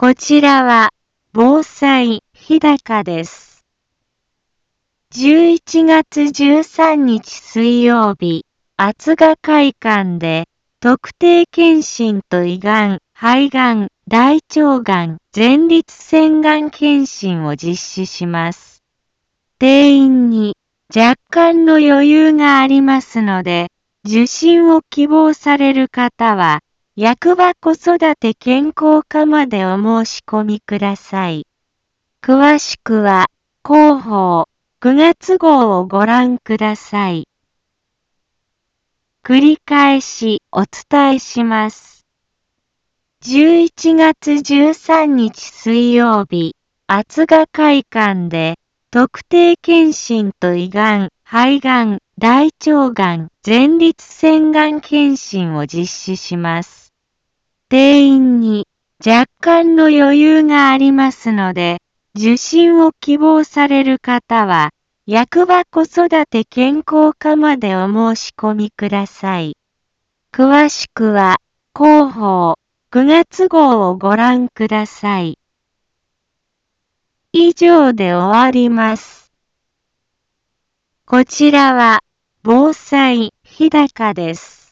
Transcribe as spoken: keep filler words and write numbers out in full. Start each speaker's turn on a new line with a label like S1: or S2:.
S1: こちらは、防災日高です。じゅういちがつじゅうさんにち水曜日、厚賀会館で、特定健診と胃がん、肺がん、大腸がん、前立腺がん検診を実施します。定員に若干の余裕がありますので、受診を希望される方は、役場子育て健康課までお申し込みください。詳しくは、広報くがつ号をご覧ください。繰り返しお伝えします。じゅういちがつじゅうさんにち水曜日、厚賀会館で、特定健診と胃がん、肺がん、大腸がん、前立腺がん検診を実施します。定員に若干の余裕がありますので、受診を希望される方は、役場子育て健康課までお申し込みください。詳しくは、広報くがつ号をご覧ください。以上で終わります。こちらは、防災日高です。